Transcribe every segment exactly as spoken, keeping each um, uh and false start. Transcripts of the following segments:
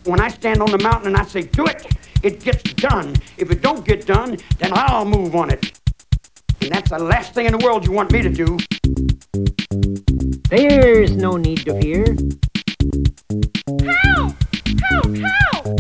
When I stand on the mountain and I say, do it, it gets done. If it don't get done, then I'll move on it. And that's the last thing in the world you want me to do. There's no need to fear. Help! Help! Help!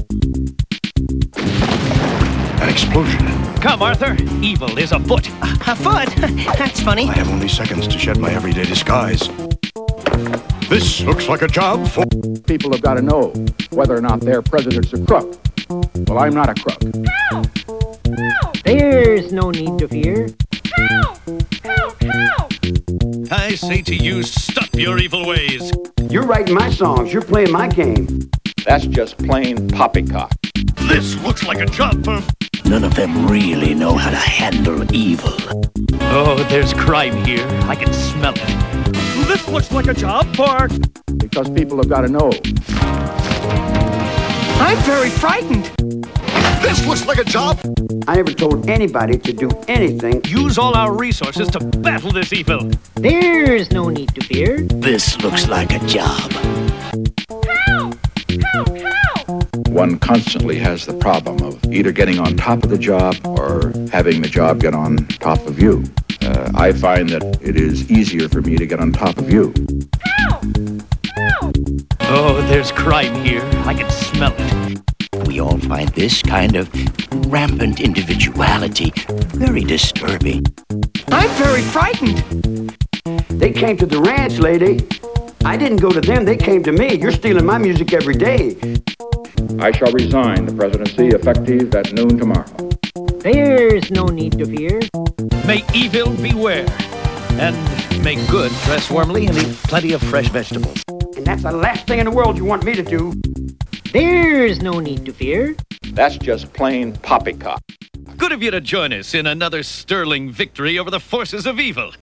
An explosion. Come, Arthur. Evil is afoot. Afoot? That's funny. I have only seconds to shed my everyday disguise. This looks like a job for... People have got to know whether or not their president's a crook. Well, I'm not a crook. Help! Help! There's no need to fear. Help! Help! Help! I say to you, stop your evil ways. You're writing my songs. You're playing my game. That's just plain poppycock. This looks like a job for... None of them really know how to handle evil. Oh, there's crime here. I can smell it. This looks like a job for... Because people have got to know. I'm very frightened. This looks like a job. I never told anybody to do anything. Use all our resources to battle this evil. There's no need to fear. This looks like a job. Help! Help! Help! One constantly has the problem of either getting on top of the job or having the job get on top of you. Uh, I find that it is easier for me to get on top of you. Help! Help! Oh, there's crime here. I can smell it. We all find this kind of rampant individuality very disturbing. I'm very frightened. They came to the ranch, lady. I didn't go to them. They came to me. You're stealing my music every day. I shall resign the presidency effective at noon tomorrow. There's no need to fear. May evil beware. And may good dress warmly and eat plenty of fresh vegetables. And that's the last thing in the world you want me to do. There's no need to fear. That's just plain poppycock. Good of you to join us in another sterling victory over the forces of evil.